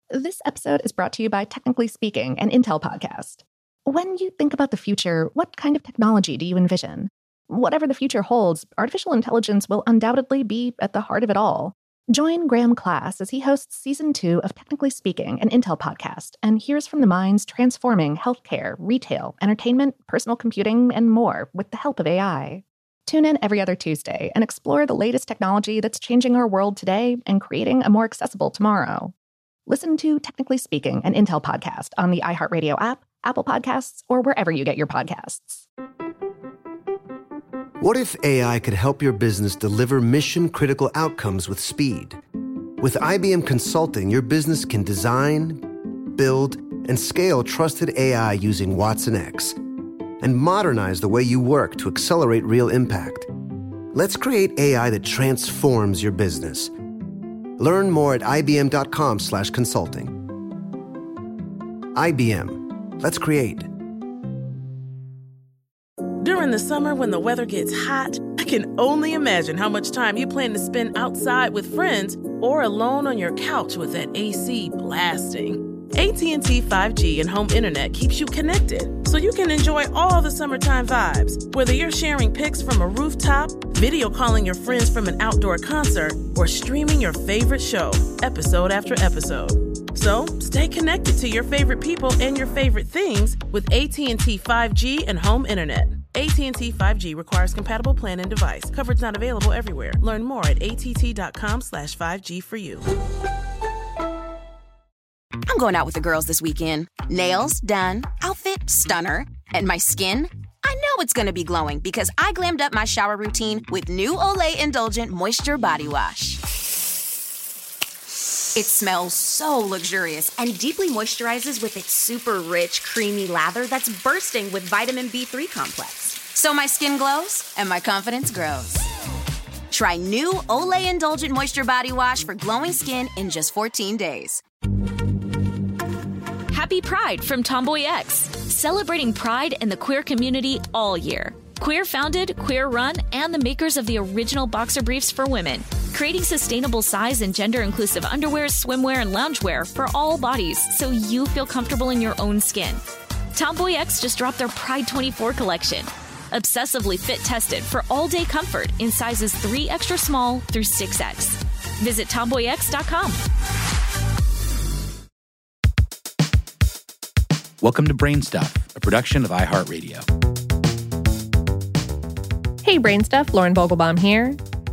This episode is brought to you by Technically Speaking, an Intel podcast. When you think about the future, what kind of technology do you envision? Whatever the future holds, artificial intelligence will undoubtedly be at the heart of it all. Join Graham Class as he hosts Season 2 of Technically Speaking, an Intel podcast, and hears from the minds transforming healthcare, retail, entertainment, personal computing, and more with the help of AI. Tune in every other Tuesday and explore the latest technology that's changing our world today and creating a more accessible tomorrow. Listen to Technically Speaking, an Intel podcast on the iHeartRadio app, Apple Podcasts, or wherever you get your podcasts. What if AI could help your business deliver mission-critical outcomes with speed? With IBM Consulting, your business can design, build, and scale trusted AI using watsonx, and modernize the way you work to accelerate real impact. Let's create AI that transforms your business. Learn more at ibm.com/consulting. IBM. Let's create. During the summer when the weather gets hot, I can only imagine how much time you plan to spend outside with friends or alone on your couch with that AC blasting. AT&T 5G and home internet keeps you connected, so you can enjoy all the summertime vibes, whether you're sharing pics from a rooftop, video calling your friends from an outdoor concert, or streaming your favorite show, episode after episode. So, stay connected to your favorite people and your favorite things with AT&T 5G and home internet. AT&T 5G requires compatible plan and device. Coverage not available everywhere. Learn more at att.com/5G for you. I'm going out with the girls this weekend. Nails done, outfit stunner, and my skin? I know it's going to be glowing because I glammed up my shower routine with new Olay Indulgent Moisture Body Wash. It smells so luxurious and deeply moisturizes with its super rich, creamy lather that's bursting with vitamin B3 complex. So my skin glows and my confidence grows. Try new Olay Indulgent Moisture Body Wash for glowing skin in just 14 days. Happy Pride from Tomboy X, celebrating pride in the queer community all year. Queer founded, queer run, and the makers of the original boxer briefs for women, creating sustainable size and gender inclusive underwear, swimwear, and loungewear for all bodies so you feel comfortable in your own skin. Tomboy X just dropped their Pride 24 collection, obsessively fit tested for all day comfort in sizes 3 extra small through 6X. Visit tomboyx.com. Welcome to Brain Stuff, a production of iHeartRadio. Hey, Brain Stuff, Lauren Vogelbaum here.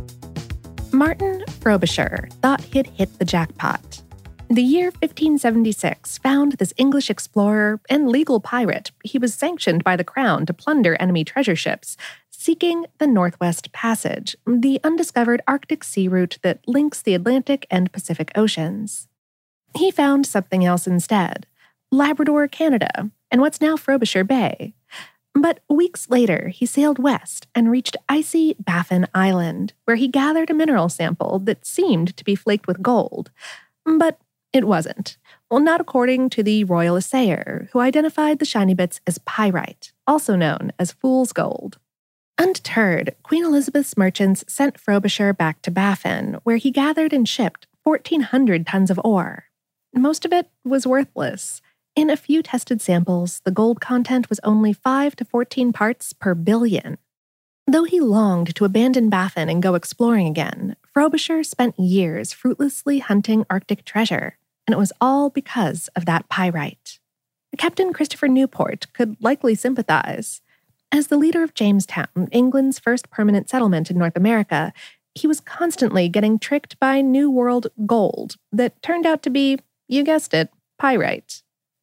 Martin Frobisher thought he'd hit the jackpot. The year 1576 found this English explorer and legal pirate. He was sanctioned by the crown to plunder enemy treasure ships, seeking the Northwest Passage, the undiscovered Arctic sea route that links the Atlantic and Pacific Oceans. He found something else instead. Labrador, Canada, and what's now Frobisher Bay. But weeks later, he sailed west and reached icy Baffin Island, where he gathered a mineral sample that seemed to be flaked with gold. But it wasn't. Well, not according to the royal assayer, who identified the shiny bits as pyrite, also known as fool's gold. Undeterred, Queen Elizabeth's merchants sent Frobisher back to Baffin, where he gathered and shipped 1,400 tons of ore. Most of it was worthless. In a few tested samples, the gold content was only 5 to 14 parts per billion. Though he longed to abandon Baffin and go exploring again, Frobisher spent years fruitlessly hunting Arctic treasure, and it was all because of that pyrite. Captain Christopher Newport could likely sympathize. As the leader of Jamestown, England's first permanent settlement in North America, he was constantly getting tricked by New World gold that turned out to be, you guessed it, pyrite.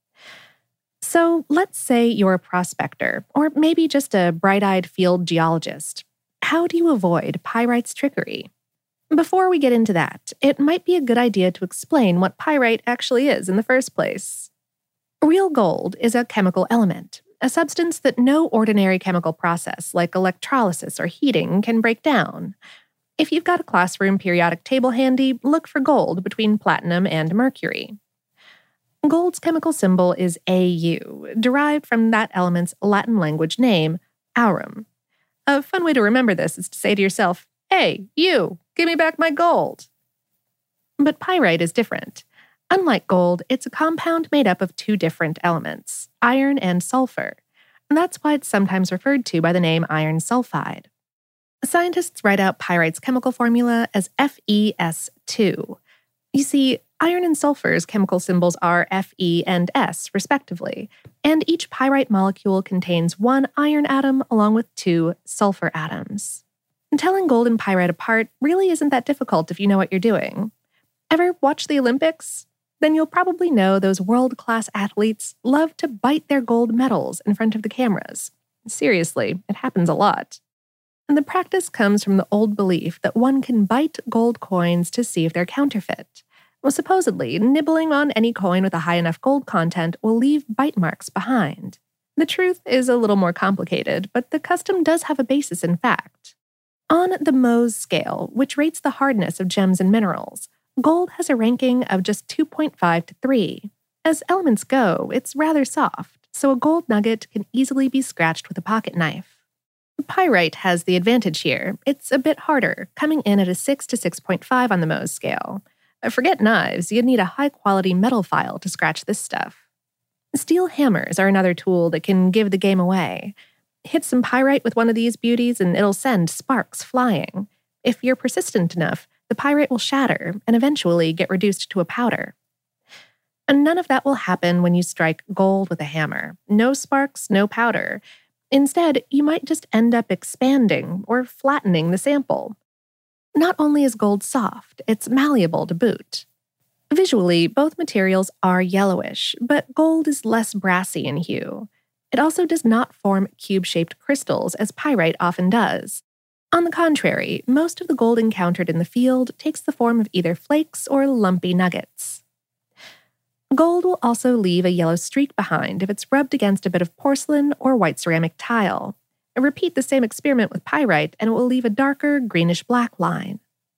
So let's say you're a prospector, or maybe just a bright-eyed field geologist. How do you avoid pyrite's trickery? Before we get into that, it might be a good idea to explain what pyrite actually is in the first place. Real gold is a chemical element, a substance that no ordinary chemical process like electrolysis or heating can break down. If you've got a classroom periodic table handy, look for gold between platinum and mercury. Gold's chemical symbol is Au, derived from that element's Latin language name, aurum. A fun way to remember this is to say to yourself, "Hey, you, give me back my gold." But pyrite is different. Unlike gold, it's a compound made up of two different elements, iron and sulfur. And that's why it's sometimes referred to by the name iron sulfide. Scientists write out pyrite's chemical formula as FeS2. You see, iron and sulfur's chemical symbols are Fe and S, respectively, and each pyrite molecule contains one iron atom along with two sulfur atoms. And telling gold and pyrite apart really isn't that difficult if you know what you're doing. Ever watch the Olympics? Then you'll probably know those world-class athletes love to bite their gold medals in front of the cameras. Seriously, it happens a lot. And the practice comes from the old belief that one can bite gold coins to see if they're counterfeit. Well, supposedly, nibbling on any coin with a high enough gold content will leave bite marks behind. The truth is a little more complicated, but the custom does have a basis in fact. On the Mohs scale, which rates the hardness of gems and minerals, gold has a ranking of just 2.5 to 3. As elements go, it's rather soft, so a gold nugget can easily be scratched with a pocket knife. Pyrite has the advantage here. It's a bit harder, coming in at a 6 to 6.5 on the Mohs scale. Forget knives, you'd need a high-quality metal file to scratch this stuff. Steel hammers are another tool that can give the game away. Hit some pyrite with one of these beauties and it'll send sparks flying. If you're persistent enough, the pyrite will shatter and eventually get reduced to a powder. And none of that will happen when you strike gold with a hammer. No sparks, no powder. Instead, you might just end up expanding or flattening the sample. Not only is gold soft, it's malleable to boot. Visually, both materials are yellowish, but gold is less brassy in hue. It also does not form cube-shaped crystals as pyrite often does. On the contrary, most of the gold encountered in the field takes the form of either flakes or lumpy nuggets. Gold will also leave a yellow streak behind if it's rubbed against a bit of porcelain or white ceramic tile. Repeat the same experiment with pyrite and it will leave a darker greenish-black line.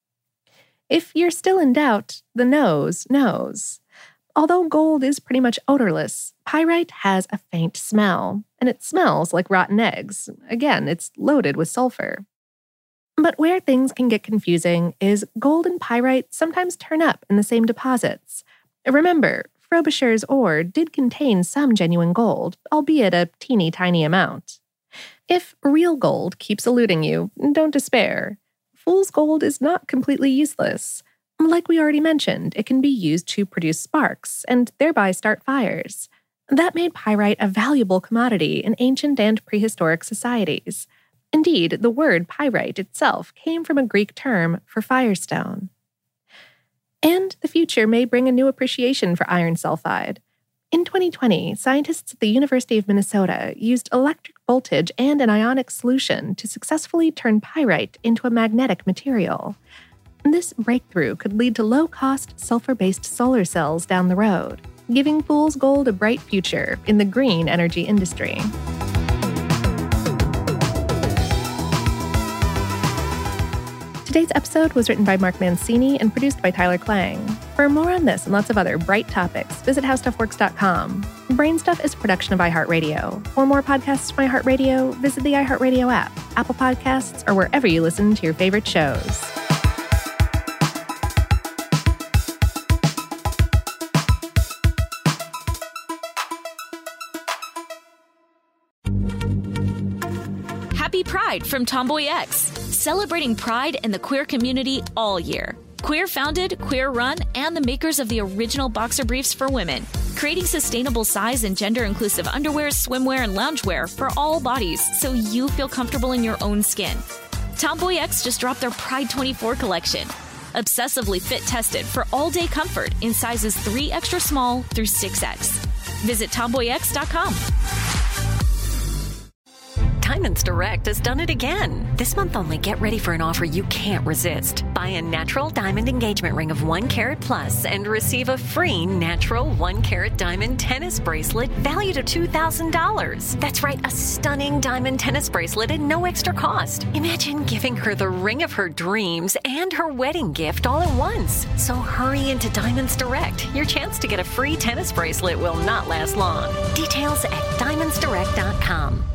If you're still in doubt, the nose knows. Although gold is pretty much odorless, pyrite has a faint smell, and it smells like rotten eggs. Again, it's loaded with sulfur. But where things can get confusing is gold and pyrite sometimes turn up in the same deposits. Remember, Frobisher's ore did contain some genuine gold, albeit a teeny-tiny amount. If real gold keeps eluding you, don't despair. Fool's gold is not completely useless. Like we already mentioned, it can be used to produce sparks and thereby start fires. That made pyrite a valuable commodity in ancient and prehistoric societies. Indeed, the word pyrite itself came from a Greek term for firestone. And the future may bring a new appreciation for iron sulfide. In 2020, scientists at the University of Minnesota used electric voltage and an ionic solution to successfully turn pyrite into a magnetic material. This breakthrough could lead to low-cost, sulfur-based solar cells down the road, giving fool's gold a bright future in the green energy industry. Today's episode was written by Mark Mancini and produced by Tyler Klang. For more on this and lots of other bright topics, visit howstuffworks.com. Brainstuff is a production of iHeartRadio. For more podcasts from iHeartRadio, visit the iHeartRadio app, Apple Podcasts, or wherever you listen to your favorite shows. Happy Pride from Tomboy X, celebrating pride and the queer community all year. Queer founded, queer run, and the makers of the original boxer briefs for women, creating sustainable size and gender inclusive underwear, swimwear, and loungewear for all bodies so you feel comfortable in your own skin. Tomboy X just dropped their Pride 24 collection, obsessively fit tested for all day comfort in sizes 3 extra small through 6X. Visit tomboyx.com. Diamonds Direct has done it again. This month only, get ready for an offer you can't resist. Buy a natural diamond engagement ring of 1 carat plus and receive a free natural 1 carat diamond tennis bracelet valued at $2,000. That's right, a stunning diamond tennis bracelet at no extra cost. Imagine giving her the ring of her dreams and her wedding gift all at once. So hurry into Diamonds Direct. Your chance to get a free tennis bracelet will not last long. Details at diamondsdirect.com.